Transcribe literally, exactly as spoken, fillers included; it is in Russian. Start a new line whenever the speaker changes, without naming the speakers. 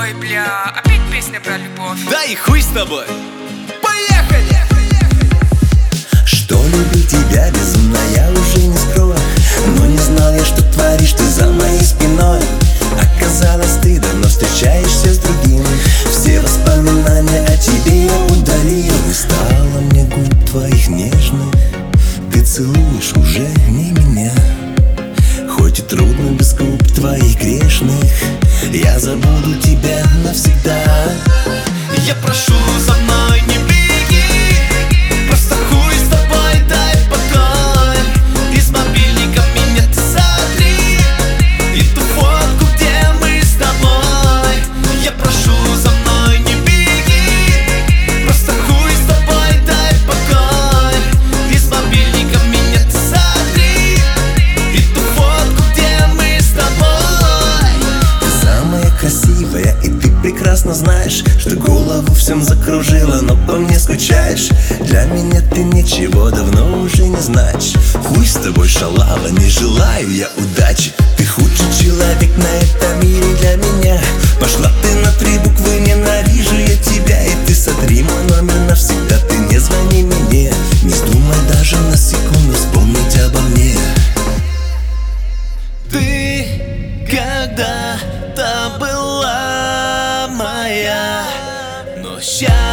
Ой, бля, опять песня про любовь.
Да и хуй с тобой. Поехали!
Что любил тебя безумно, я уже не скрою. Но не знал я, что творишь ты за моей спиной. Оказалось, ты давно встречаешься с другим. Все воспоминания о тебе я удалил. Не стало мне губ твоих нежных. Ты целуешь уже не меня. Хоть и трудно без губ твоих грешных, я забуду тебя навсегда.
Я прошу, за мной не беги. Просто хуй с тобой, дай покой. Из мобильника меня ты сотри. И ту фотку, где мы с тобой. Я прошу, за мной не беги. Просто хуй с тобой, дай покой. Из мобильника меня ты сотри. И ту фотку, где мы с тобой.
Ты самая красивая, и ты прекрасно знаешь, что голову всем закружила, но по мне скучаешь. Для меня ты ничего давно уже не значишь. Хуй с тобой, шалава, не желаю я удачи. Ты худший человек на этом мире для меня. Пошла ты на три буквы, ненавижу я тебя. И ты сотри мой номер навсегда, ты не звони мне. Не вздумай даже на секунду вспомнить обо мне.
Ты когда-то была моя, но сейчас